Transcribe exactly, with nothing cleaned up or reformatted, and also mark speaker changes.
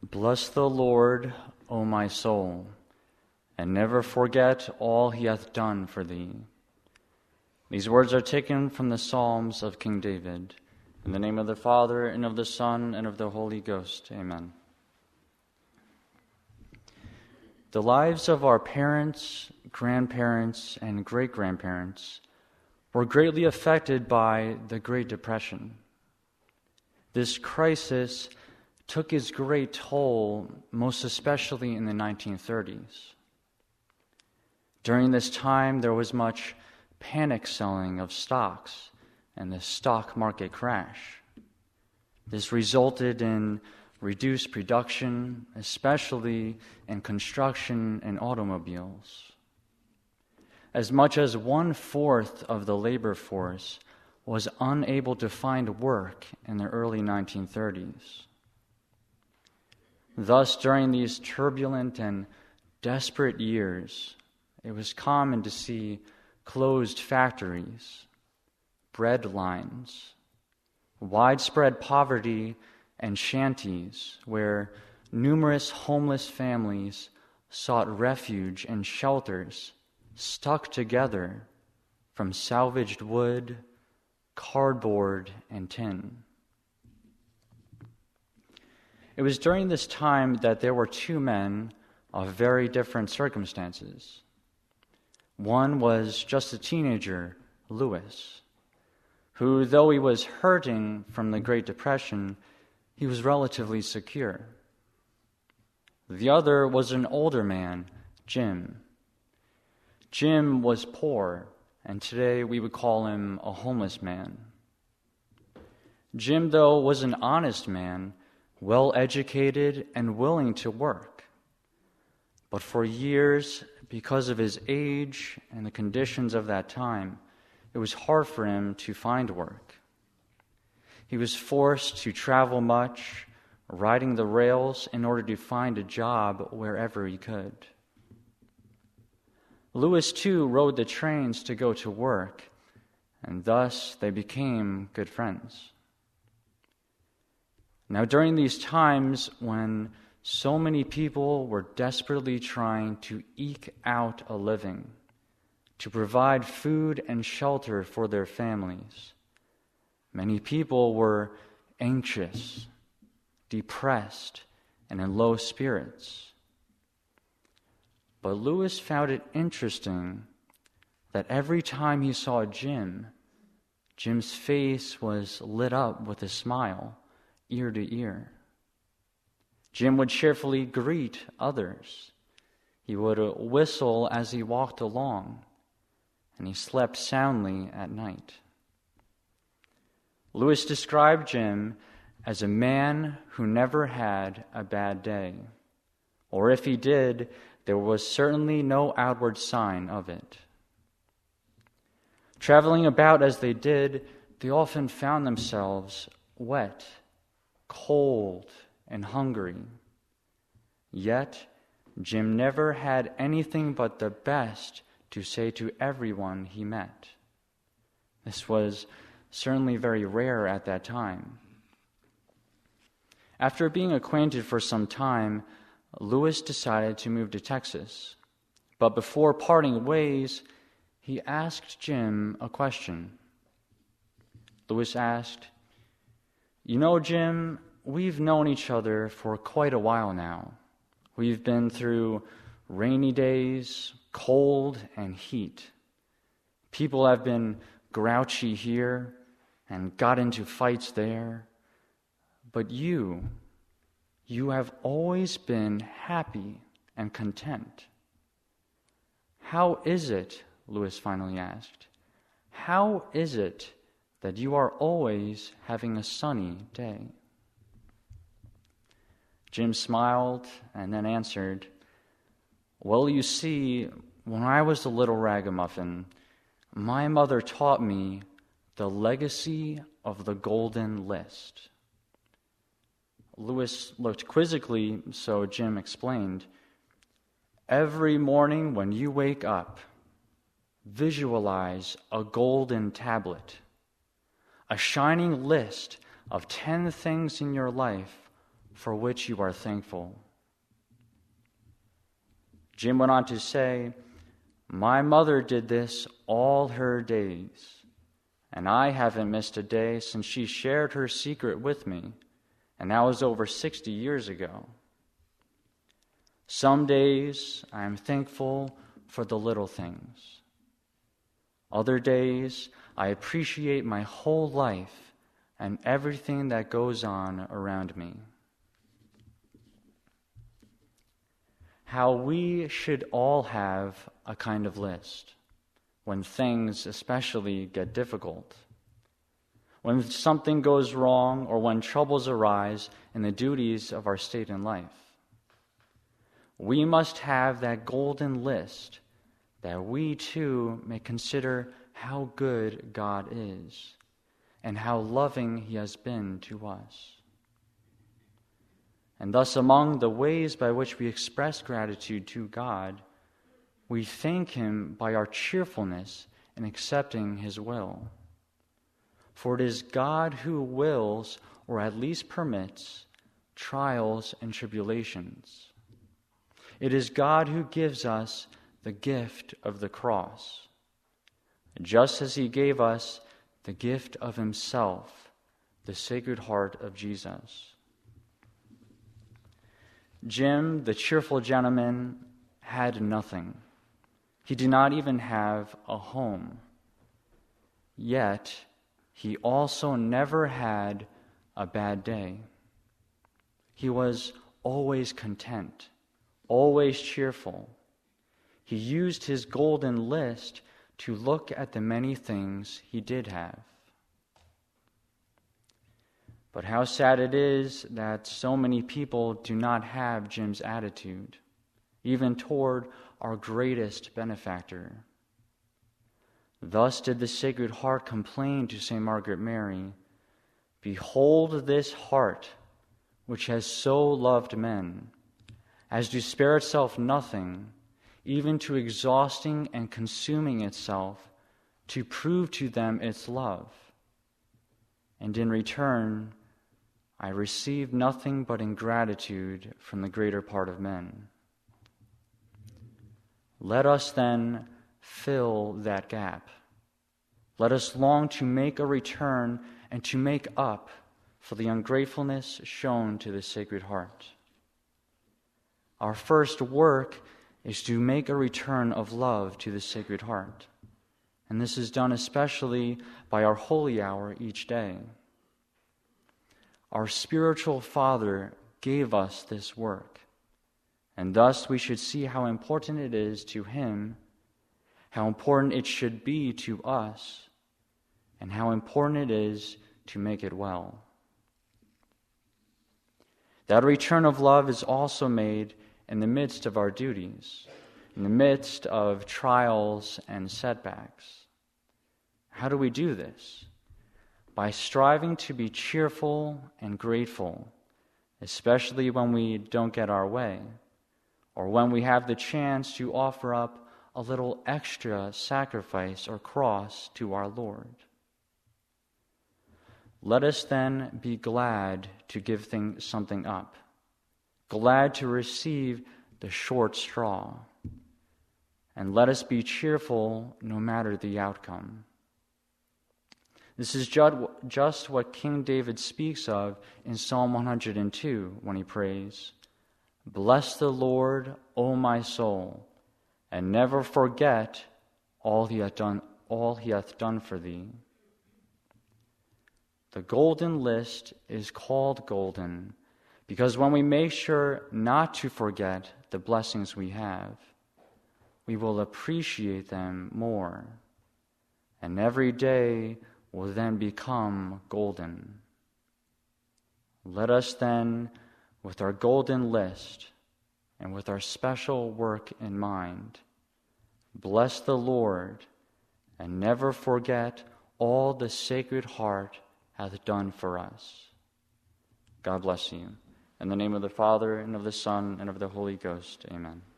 Speaker 1: Bless the Lord, O my soul, and never forget all he hath done for thee. These words are taken from the Psalms of King David. In the name of the Father, and of the Son, and of the Holy Ghost. Amen. The lives of our parents, grandparents, and great-grandparents were greatly affected by the Great Depression. This crisis took its great toll, most especially in the nineteen thirties. During this time, there was much panic selling of stocks and the stock market crash. This resulted in reduced production, especially in construction and automobiles. As much as one-fourth of the labor force was unable to find work in the early nineteen thirties. Thus, during these turbulent and desperate years, it was common to see closed factories, bread lines, widespread poverty, and shanties where numerous homeless families sought refuge in shelters stuck together from salvaged wood, cardboard, and tin. It was during this time that there were two men of very different circumstances. One was just a teenager, Lewis, who, though he was hurting from the Great Depression, he was relatively secure. The other was an older man, Jim. Jim was poor, and today we would call him a homeless man. Jim, though, was an honest man, well-educated and willing to work. But for years, because of his age and the conditions of that time, it was hard for him to find work. He was forced to travel much, riding the rails in order to find a job wherever he could. Lewis, too, rode the trains to go to work, and thus they became good friends. Now, during these times when so many people were desperately trying to eke out a living, to provide food and shelter for their families, many people were anxious, depressed, and in low spirits. But Lewis found it interesting that every time he saw Jim, Jim's face was lit up with a smile, ear to ear. Jim would cheerfully greet others. He would whistle as he walked along, and he slept soundly at night. Lewis described Jim as a man who never had a bad day, or if he did, there was certainly no outward sign of it. Traveling about as they did, they often found themselves wet, cold, and hungry. Yet, Jim never had anything but the best to say to everyone he met. This was certainly very rare at that time. After being acquainted for some time, Lewis decided to move to Texas. But before parting ways, he asked Jim a question. Lewis asked, "You know, Jim, we've known each other for quite a while now. We've been through rainy days, cold, and heat. People have been grouchy here and got into fights there. But you, you have always been happy and content. How is it," Lewis finally asked, "how is it that you are always having a sunny day?" Jim smiled and then answered, "Well, you see, when I was a little ragamuffin, my mother taught me the legacy of the Golden List." Lewis looked quizzically, so Jim explained, "Every morning when you wake up, visualize a golden tablet, a shining list of ten things in your life for which you are thankful. Jim went on to say, my mother did this all her days, and I haven't missed a day since she shared her secret with me, and that was over sixty years ago. Some days I am thankful for the little things. Other days I appreciate my whole life and everything that goes on around me. How we should all have a kind of list when things especially get difficult, when something goes wrong or when troubles arise in the duties of our state in life. We must have that golden list that we too may consider how good God is and how loving He has been to us. And thus, among the ways by which we express gratitude to God, we thank Him by our cheerfulness in accepting His will. For it is God who wills, or at least permits, trials and tribulations. It is God who gives us the gift of the cross, just as He gave us the gift of Himself, the Sacred Heart of Jesus. Jim, the cheerful gentleman, had nothing. He did not even have a home. Yet, he also never had a bad day. He was always content, always cheerful. He used his golden list to look at the many things he did have. But how sad it is that so many people do not have Jim's attitude, even toward our greatest benefactor. Thus did the Sacred Heart complain to Saint Margaret Mary, behold this heart, which has so loved men, as to spare itself nothing, even to exhausting and consuming itself, to prove to them its love. And in return, I receive nothing but ingratitude from the greater part of men. Let us then fill that gap. Let us long to make a return and to make up for the ungratefulness shown to the Sacred Heart. Our first work is to make a return of love to the Sacred Heart, and this is done especially by our holy hour each day. Our spiritual Father gave us this work, and thus we should see how important it is to Him, how important it should be to us, and how important it is to make it well. That return of love is also made in the midst of our duties, in the midst of trials and setbacks. How do we do this? By striving to be cheerful and grateful, especially when we don't get our way, or when we have the chance to offer up a little extra sacrifice or cross to our Lord. Let us then be glad to give things, something up, glad to receive the short straw, and let us be cheerful no matter the outcome. This is just what King David speaks of in Psalm one hundred two when he prays, "Bless the Lord, O my soul, and never forget all he hath done, all he hath done for thee." The golden list is called golden because when we make sure not to forget the blessings we have, we will appreciate them more, and every day will then become golden. Let us then, with our golden list and with our special work in mind, bless the Lord and never forget all the Sacred Heart hath done for us. God bless you. In the name of the Father, and of the Son, and of the Holy Ghost, amen.